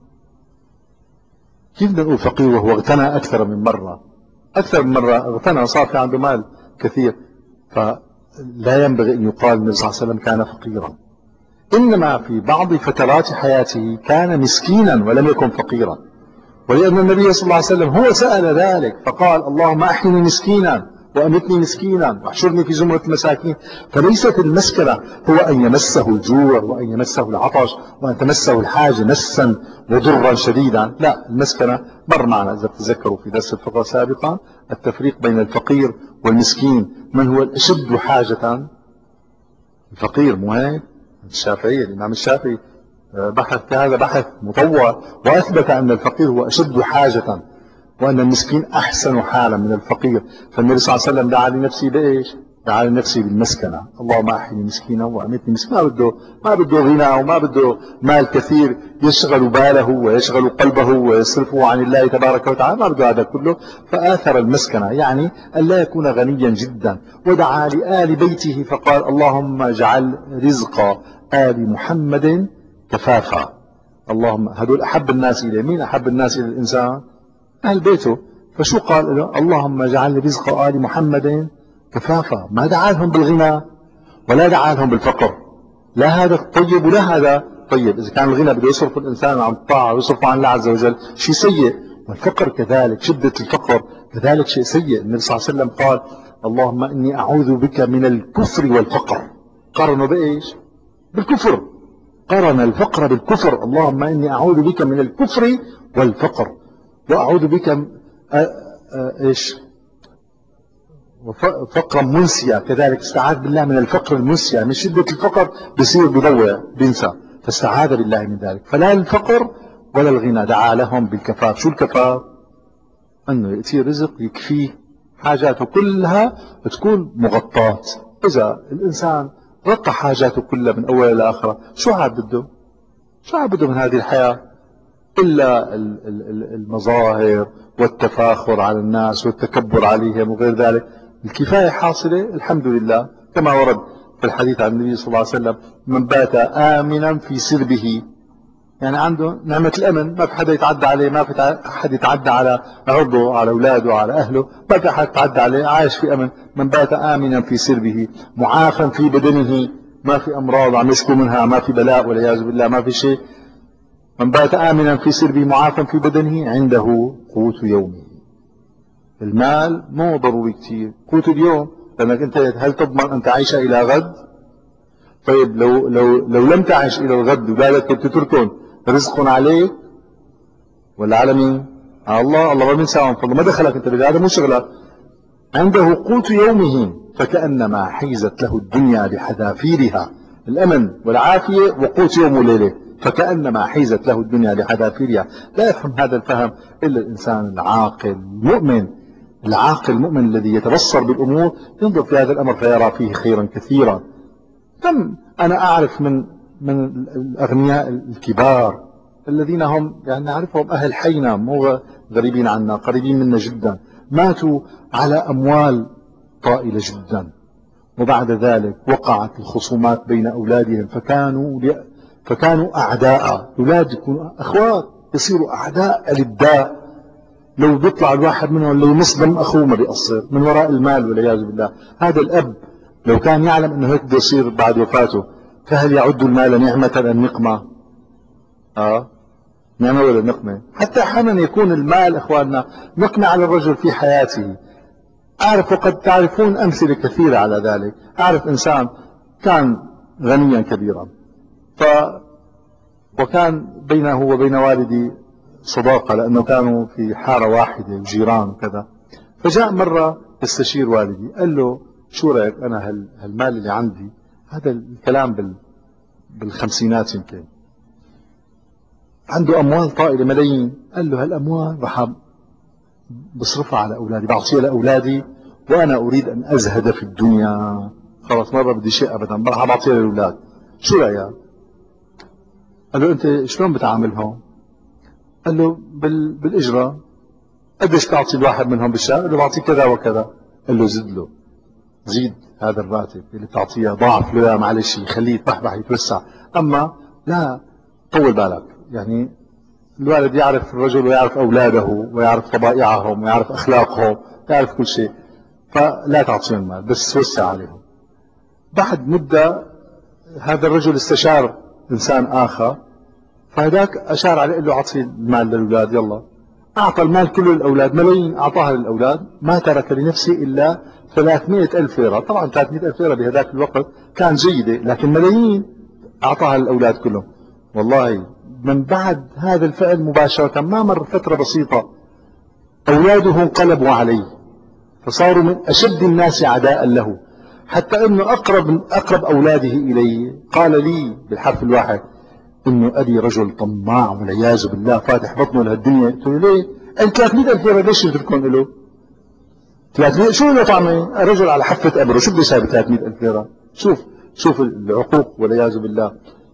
كيف نقول فقير وهو اغتنى أكثر من مرة، أكثر من مرة اغتنى وصار في عنده مال كثير، فلا ينبغي أن يقال النبي صلى الله عليه وسلم كان فقيرا، إنما في بعض فترات حياته كان مسكينا ولم يكن فقيرا، ولأن النبي صلى الله عليه وسلم هو سأل ذلك فقال اللهم أحيني مسكينا وأمتني مسكينا واحشرني في زمرة المساكين. فليست المسكنة هو أن يمسه الجوع وأن يمسه العطش وأن تمسه الحاجة مسا وضرا شديدا، لا، المسكنة مر معنا إذا تذكروا في درس الفقه سابقا التفريق بين الفقير والمسكين، من هو الأشد حاجة؟ الفقير، مو هيك؟ الشافعي الإمام الشافعي بحث في هذا بحث مطول وأثبت أن الفقير هو أشد حاجة، وأن المسكين أحسن حالا من الفقير. فالنبي صلى الله عليه وسلم دعا لنفسه بإيش؟ دعا لنفسه بالمسكنة، اللهم أحيني مسكينا وأمتني مسكينا. ما بده ما بده غنى وما بده مال كثير يشغل باله ويشغل قلبه ويصرفه عن الله تبارك وتعالى، ما بده هذا كله، فآثر المسكنة، يعني أن لا يكون غنيا جدا. ودعا لآل بيته فقال اللهم اجعل رزق آل محمد كفافا. اللهم هذول أحب الناس إليه، مين أحب الناس إلى الإنسان؟ أهل بيته. فشو قال له؟ اللهم اجعل رزق آل محمد كفافا. ما دعا لهم بالغنى ولا دعا لهم بالفقر، لا هذا طيب ولا هذا طيب. إذا كان الغنى بده يصرف الإنسان عن الطاعة ويصرف عن الله عز وجل شيء سيء، والفقر كذلك، شدة الفقر كذلك شيء سيء. النبي صلى الله عليه وسلم قال اللهم إني أعوذ بك من الكفر والفقر. قرنوا بإيش؟ بالكفر، قرن الفقر بالكفر. اللهم إني أعوذ بك من الكفر والفقر، وأعوذ بك م... آ... آ... إيش فقرا منسيا، كذلك استعاذ بالله من الفقر المنسيا، من شدة الفقر بيصير بضوع بينسى، فاستعاذ بالله من ذلك. فلا الفقر ولا الغنى، دعا لهم بالكفاف. شو الكفاف؟ أنه يأتي رزق يكفيه حاجاته كلها تكون مغطاة. إذا الإنسان غطى حاجاته كلها من أول إلى آخره، شو عاد بده؟ شو عاد بده من هذه الحياة إلا المظاهر والتفاخر على الناس والتكبر عليهم وغير ذلك؟ الكفاية حاصلة الحمد لله، كما ورد في الحديث عن النبي صلى الله عليه وسلم من بات آمنا في سربه، يعني عنده نعمة الأمن، ما في حدا يتعدى عليه، ما في حد يتعدى على عرضه، على أولاده، على أهله، ما في حد يتعدى عليه، عايش في أمن. من بات آمنا في سربه معافا في بدنه، ما في أمراض عم يشكو منها، ما في بلاء والعياذ بالله، ما في شيء. من بات آمنا في سربه معافا في بدنه عنده قوت يومه. المال مو ضروري كثير، قوت اليوم، لأنك أنت هل تضمن أن تعيش إلى غد؟ طيب لو لو لو لم تعيش إلى الغد وقالت تتركون رزق عليك ولا على مين؟ الله الله ما بينساهم فضله، ما دخلك انت بهذا، مو شغلك. عنده قوت يومه فكأنما حيزت له الدنيا بحذافيرها، الأمن والعافية وقوت يوم وليلة، فكأنما حيزت له الدنيا بحذافيرها. لا يفهم هذا الفهم إلا الإنسان العاقل المؤمن. العاقل المؤمن الذي يتبصر بالأمور ينظر في هذا الأمر فيرى فيه خيرا كثيرا. كم أنا أعرف من من الأغنياء الكبار الذين هم يعني نعرفهم أهل حينا، مو غريبين عنا، قريبين منا جدا، ماتوا على أموال طائلة جدا، وبعد ذلك وقعت الخصومات بين أولادهم فكانوا فكانوا أعداء. أولاد يكونوا أخوات يصيروا أعداء للداء. لو بيطلع الواحد منهم لو يصدم أخوه ما بيقصر من وراء المال والعياذ بالله. هذا الأب لو كان يعلم أنه هيك بده يصير بعد وفاته، فهل يعد المال نعمة أم نقمة؟ آه نعمة ولا نقمة؟ حتى أحيانا يكون المال إخواننا نقمة على الرجل في حياته. أعرف وقد تعرفون أمثلة كثيرة على ذلك. أعرف إنسان كان غنيا كبيرا، ف وكان بينه وبين والدي صداقة لأنه كانوا في حارة واحدة وجيران وكذا. فجاء مرة يستشير والدي، قال له شو رأيك أنا هالمال اللي عندي، هذا الكلام بال بالخمسينات يمكن، عنده أموال طائلة ملايين. قال له هالأموال رح بصرفها على أولادي، بعطيها لأولادي، وأنا أريد أن أزهد في الدنيا، خلاص ما بدي شيء أبدا، راح بعطيها للأولاد، شو رأيك؟ قال له أنت شلون بتعاملهم؟ قال له بال... بالإجرة. قديش تعطي الواحد منهم بالشهر؟ قال له بعطيه كذا وكذا. قال له زد له، زيد هذا الراتب اللي تعطيه ضاعف له، معلش خليه يتبحبح يتوسع، أما لا طول بالك. يعني الوالد يعرف الرجل ويعرف أولاده ويعرف طبائعهم ويعرف أخلاقهم، يعرف كل شيء، فلا تعطيهم المال بس وسع عليهم. بعد مدة هذا الرجل استشار إنسان آخر، فهذاك أشار عليه قال له أعطي المال للأولاد، يلا. أعطى المال كله للأولاد، ملايين أعطاها للأولاد، ما ترك لنفسه إلا ثلاثمائة ألف ليرة. طبعا ثلاثمائة ألف ليرة بهذاك الوقت كان جيدة، لكن ملايين أعطاها للأولاد كلهم. والله من بعد هذا الفعل مباشرة ما مر فترة بسيطة أولاده انقلبوا عليه، فصاروا من أشد الناس عداء له، حتى أنه أقرب أقرب أولاده إليه قال لي بالحرف الواحد إنه أبي رجل طماع والعياذ بالله فاتح بطنه لهالدنيا. قلت له ليه؟ أنت ثلاثمائة ألف ليرة ليش تتركون له؟ ثلاثمائة شو له طعمه؟ رجل على حفة أمره، شو بده يساوي ب ثلاثمائة ألف ليرة؟ شوف شوف العقوق والعياذ بالله.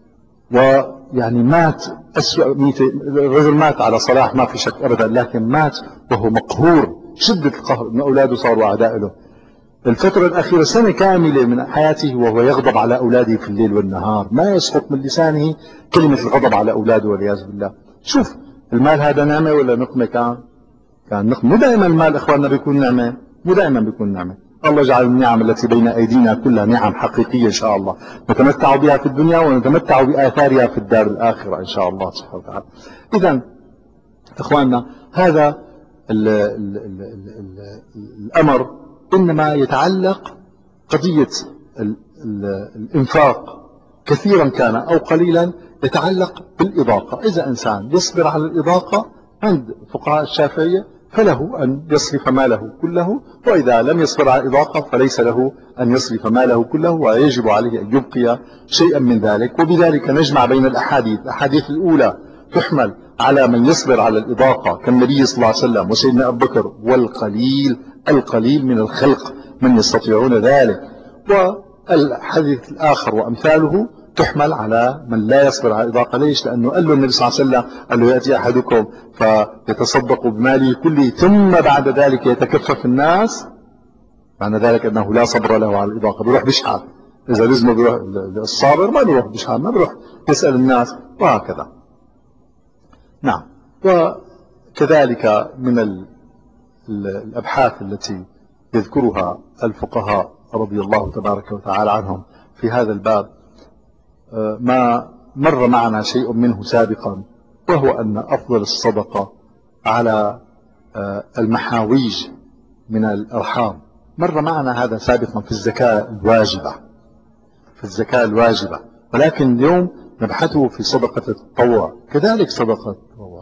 ويعني مات أسوأ ميتة. الرجل مات على صلاح ما في شك أبدا، لكن مات وهو مقهور شدة القهر إن أولاده صاروا أعداء له. الفترة الأخيرة سنة كاملة من حياته وهو يغضب على أولاده في الليل والنهار، ما يسقط من لسانه كلمة الغضب على أولاده والعياذ بالله. شوف المال هذا نعمة ولا نقمة؟ كان كان نقمة. مو دائما المال إخواننا بيكون نعمة، مو دائما بيكون نعمة. الله يجعل النعم التي بين أيدينا كلها نعم حقيقية إن شاء الله، نتمتع بها في الدنيا ونتمتع بآثارها في الدار الآخرة إن شاء الله سبحانه وتعالى. إذا إخواننا هذا ال ال ال ال ال الأمر إنما يتعلق قضية ال ال الإنفاق كثيرا كان أو قليلا يتعلق بالإضاقة. إذا إنسان يصبر على الإضاقة عند فقهاء الشافعية فله أن يصرف ماله كله، وإذا لم يصبر على الإضاقة فليس له أن يصرف ماله كله، ويجب عليه أن يبقي شيئا من ذلك. وبذلك نجمع بين الأحاديث. الأحاديث الأولى تحمل على من يصبر على الإضاقة كالنبي صلى الله عليه وسلم وسيدنا أبو بكر، والقليل القليل من الخلق من يستطيعون ذلك. والحديث الآخر وأمثاله تحمل على من لا يصبر على الإضاقة. ليش؟ لأنه قال له النبي صلى الله عليه وسلم قال له يأتي أحدكم فيتصدق بماله كله ثم بعد ذلك يتكفف الناس، معنى ذلك أنه لا صبر له على الإضاقة، بيروح بيشحن. إذا لزمه بيروح الصابر ما بيروح بيشحن، ما بيروح يسأل الناس، وهكذا. نعم. وكذلك من الأبحاث التي يذكرها الفقهاء رضي الله تبارك وتعالى عنهم في هذا الباب ما مر معنا شيء منه سابقا، وهو أن أفضل الصدقة على المحاويج من الأرحام. مر معنا هذا سابقا في الزكاة الواجبة، في الزكاة الواجبة، ولكن اليوم نبحثه في صدقة التطوع. كذلك صدقة التطوع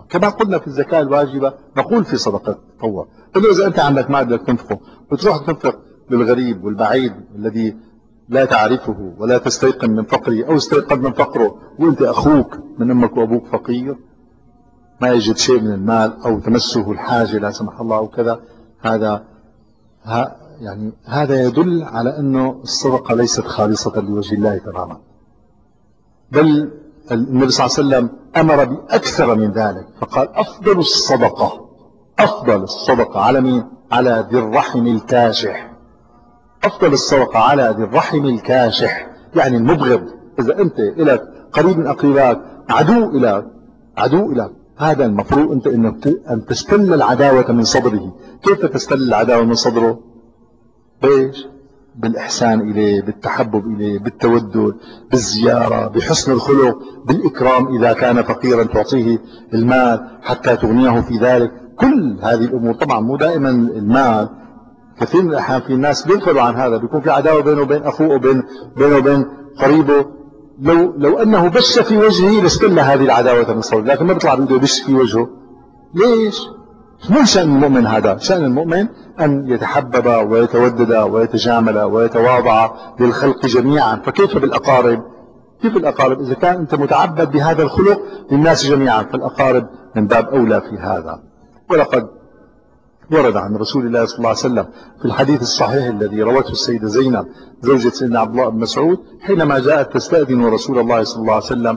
كما قلنا في الزكاة الواجبة نقول في صدقة التطوع، إنه إذا أنت عندك مال بدك تنفقه وتروح تنفق للغريب والبعيد الذي لا تعرفه ولا تستيقن من فقره أو استيقن من فقره، وأنت أخوك من أمك وأبوك فقير ما يجد شيء من المال أو تمسه الحاجة لا سمح الله أو كذا، هذا ها يعني هذا يدل على أنه الصدقة ليست خالصة لوجه الله تماما، بل النبي صلى الله عليه وسلم أمر بأكثر من ذلك فقال أفضل الصدقة أفضل الصدقة على مين؟ على ذي الرحم الكاشح. أفضل الصدقة على ذي الرحم الكاشح يعني المبغض. إذا أنت إلك قريب من أقربائك عدو إلك عدو إلك هذا المفروض أنت إنك أن تستل العداوة من صدره. كيف تستل العداوة من صدره؟ بإيش؟ بالإحسان إليه، بالتحبب إليه، بالتودد، بالزيارة، بحسن الخلق، بالإكرام إذا كان فقيرا تعطيه المال حتى تغنيه في ذلك. كل هذه الأمور طبعا مو دائما المال، كثير من الأحيان في الناس بيغفلوا عن هذا، بيكون في عداوة بينه وبين أخوه وبين بينه وبين قريبه، لو لو أنه بش في وجهه لاستل هذه العداوة من صدره، لكن ما بيطلع بده يبش في وجهه. ليش؟ مو شأن المؤمن هذا، شأن المؤمن أن يتحبب ويتودد ويتجامل ويتواضع للخلق جميعا. فكيف بالأقارب؟ كيف الأقارب؟ إذا كان أنت متعبد بهذا الخلق للناس جميعا فالأقارب من باب أولى في هذا. ولقد ورد عن رسول الله صلى الله عليه وسلم في الحديث الصحيح الذي روته السيدة زينب زوجة سيدنا عبد الله بن مسعود حينما جاءت تستأذن رسول الله صلى الله عليه وسلم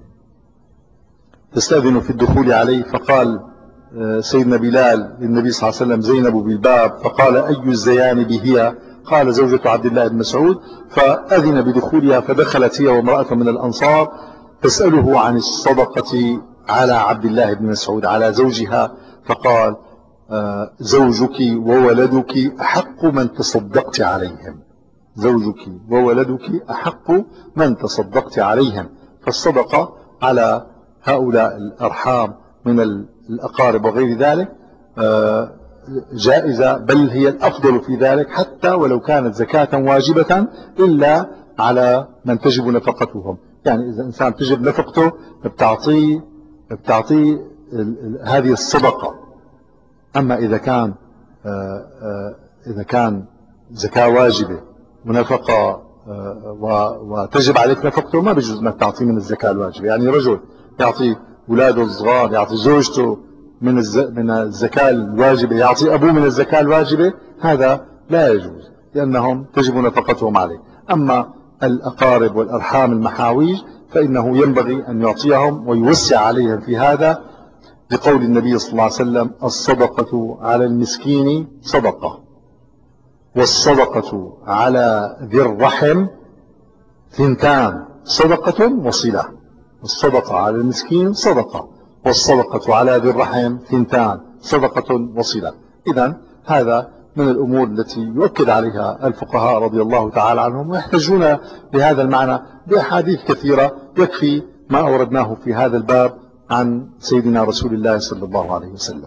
تستأذن في الدخول عليه، فقال سيدنا بلال للنبي صلى الله عليه وسلم زينب بالباب، فقال أي الزيان هي؟ قال زوجة عبد الله بن مسعود، فأذن بدخولها فدخلت هي وامرأة من الأنصار تسأله عن الصدقة على عبد الله بن مسعود على زوجها، فقال زوجك وولدك أحق من تصدقت عليهم، زوجك وولدك أحق من تصدقت عليهم. فالصدقة على هؤلاء الأرحام من الأقارب وغير ذلك جائزة، بل هي الأفضل في ذلك حتى ولو كانت زكاة واجبة إلا على من تجب نفقتهم. يعني إذا إنسان تجب نفقته بتعطيه بتعطيه هذه الصدقة. أما إذا كان إذا كان زكاة واجبة ونفقة وتجب عليك نفقته ما بيجوز انك تعطيه من الزكاة الواجبة. يعني رجل يعطي اولاده الصغار، يعطي زوجته من من الزكاة الواجبة، يعطي ابوه من الزكاة الواجبة، هذا لا يجوز لانهم تجب نفقتهم عليه. اما الاقارب والارحام المحاويج فانه ينبغي ان يعطيهم ويوسع عليهم في هذا، لقول النبي صلى الله عليه وسلم الصدقة على المسكين صدقة والصدقة على ذي الرحم ثنتان صدقة وصلة. الصدقة على المسكين صدقة والصدقة على ذي الرحم ثنتان صدقة وصلة. إذن هذا من الأمور التي يؤكد عليها الفقهاء رضي الله تعالى عنهم ويحتجون بهذا المعنى بأحاديث كثيرة، يكفي ما أوردناه في هذا الباب عن سيدنا رسول الله صلى الله عليه وسلم.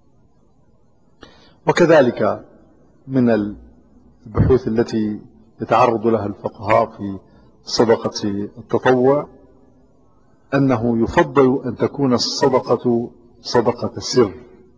وكذلك من البحوث التي يتعرض لها الفقهاء في صدقة التطوع أنه يفضل أن تكون الصدقة صدقة سر،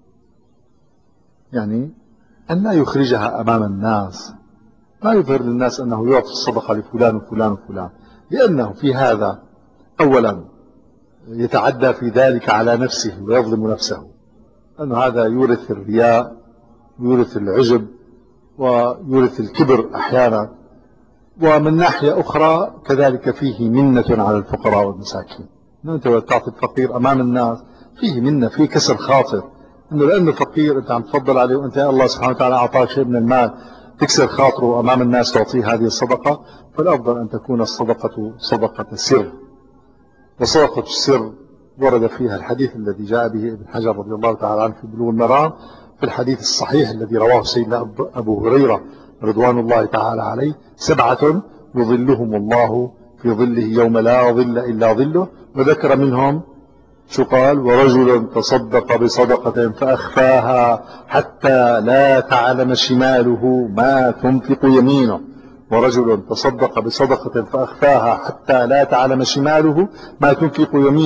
يعني أن لا يخرجها أمام الناس، ما يظهر للناس أنه يعطي الصدقة لفلان وفلان وفلان، لأنه في هذا أولا يتعدى في ذلك على نفسه ويظلم نفسه، أن هذا يورث الرياء ويورث العجب ويورث الكبر أحيانا. ومن ناحية أخرى كذلك فيه منة على الفقراء والمساكين، أنت تعطي الفقير أمام الناس فيه منة، فيه كسر خاطر، أنه لأنه فقير أنت عم تفضل عليه وأنت الله سبحانه وتعالى أعطاك شيء من المال تكسر خاطره أمام الناس تعطيه هذه الصدقة. فالأفضل أن تكون الصدقة صدقة سر. وصدقة السر ورد فيها الحديث الذي جاء به ابن حجر رضي الله تعالى عنه في بلوغ المرام في الحديث الصحيح الذي رواه سيدنا أبو هريرة رضوان الله تعالى عليه: سبعة يظلهم الله في ظله يوم لا ظل إلا ظله. وذكر منهم شو قال: ورجل تصدق بصدقة فأخفاها حتى لا تعلم شماله ما تنفق يمينه. ورجل تصدق بصدقة فأخفاها حتى لا تعلم شماله ما تنفق يمينه.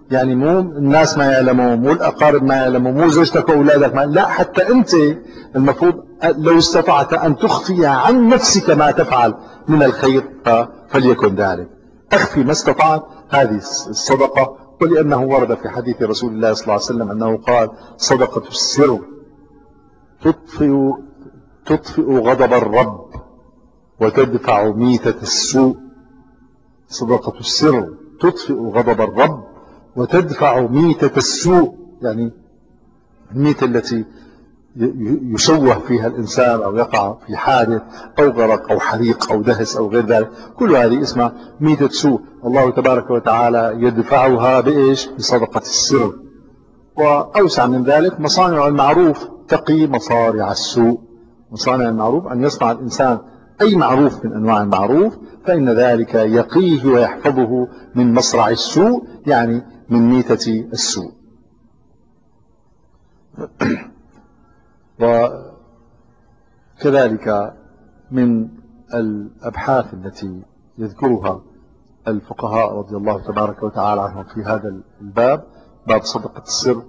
يعني مو الناس ما يعلموا، مو الأقارب ما يعلموا، مو زوجتك وأولادك ما، لا، حتى أنت المفروض لو استطعت أن تخفي عن نفسك ما تفعل من الخير فليكن ذلك، أخفي ما استطعت. هذه الصدقة. ولأنه ورد في حديث رسول الله صلى الله عليه وسلم أنه قال: صدقة السر تطفئ تطفئ غضب الرب وتدفع ميتة السوء. صدقة السر تطفئ غضب الرب وتدفع ميتة السوء، يعني الميتة التي يشوه فيها الإنسان أو يقع في حادث أو غرق أو حريق أو دهس أو غير ذلك، كل هذه اسمها ميتة سوء. الله تبارك وتعالى يدفعها بإيش؟ بصدقة السر. وأوسع من ذلك: مصانع المعروف تقي مصارع السوء. مصانع المعروف أن يصنع الإنسان أي معروف من أنواع المعروف، فإن ذلك يقيه ويحفظه من مصرع السوء، يعني من ميتة السوء. وكذلك من الأبحاث التي يذكرها الفقهاء رضي الله تبارك وتعالى عنهم في هذا الباب، باب صدقة السر،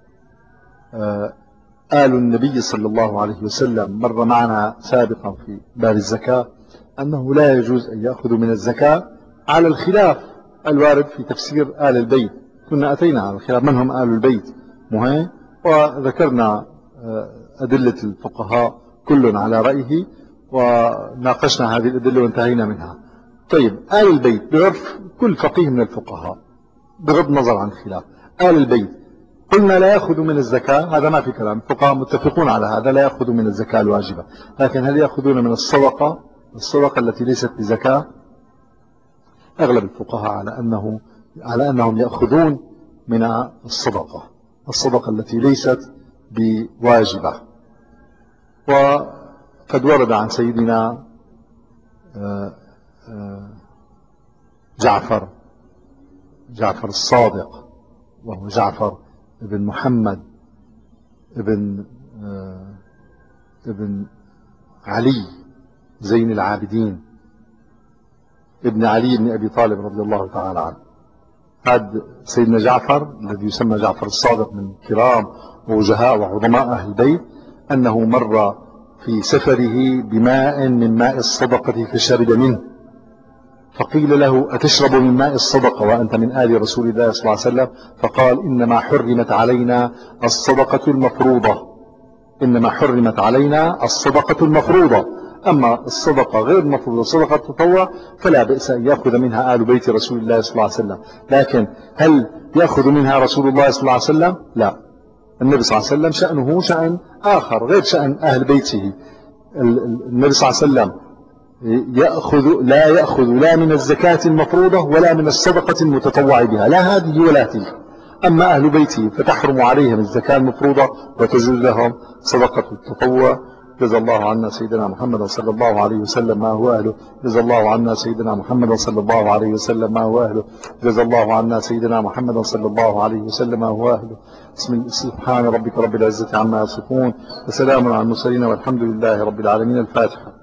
آل النبي صلى الله عليه وسلم مر معنا سابقا في باب الزكاة أنه لا يجوز أن يأخذوا من الزكاة على الخلاف الوارد في تفسير آل البيت. كنا أتينا على الخلاف من هم آل البيت مهم، وذكرنا أدلة الفقهاء كل على رأيه، وناقشنا هذه الأدلة وانتهينا منها. طيب، آل البيت بعرف كل فقيه من الفقهاء بغض النظر عن الخلاف، آل البيت قلنا لا يأخذ من الزكاة، هذا ما في كلام، الفقهاء متفقون على هذا، لا يأخذ من الزكاة الواجبة. لكن هل يأخذون من الصدقة الصدقة التي ليست بزكاة؟ أغلب الفقهاء على أنه على أنهم يأخذون من الصدقة الصدقة التي ليست بواجبة. وقد ورد عن سيدنا جعفر جعفر الصادق، وهو جعفر ابن محمد ابن ابن علي زين العابدين ابن علي بن أبي طالب رضي الله تعالى عنه. هذا سيدنا جعفر الذي يسمى جعفر الصادق من كرام ووجهاء وعظماء أهل البيت، أنه مر في سفره بماء من ماء الصدقة فشرب منه، فقيل له: أتشرب من ماء الصدقة وأنت من آل رسول الله صلى الله عليه وسلم؟ فقال: إنما حرمت علينا الصدقة المفروضة إنما حرمت علينا الصدقة المفروضة أما الصدقة غير المفروضة صدقة التطوع فلا بأس أن يأخذ منها آل بيت رسول الله صلى الله عليه وسلم. لكن هل يأخذ منها رسول الله صلى الله عليه وسلم؟ لا، النبي صلى الله عليه وسلم شأنه شأن آخر غير شأن أهل بيته. النبي صلى الله عليه وسلم يأخذ لا يأخذ لا من الزكاة المفروضة ولا من الصدقة المتطوع بها، لا هذه ولا تلك. أما أهل بيته فتحرم عليهم الزكاة المفروضة وتجوز لهم صدقة التطوع. جزا الله عنا سيدنا محمد صلى الله عليه وسلم ما هو أهله. جزا الله عنا سيدنا محمد صلى الله عليه وسلم ما هو أهله. جزا الله عنا سيدنا محمد صلى الله عليه وسلم ما هو أهله. سبحان ربك رب العزة عما يصفون وسلام على المرسلين والحمد لله رب العالمين. الفاتحة.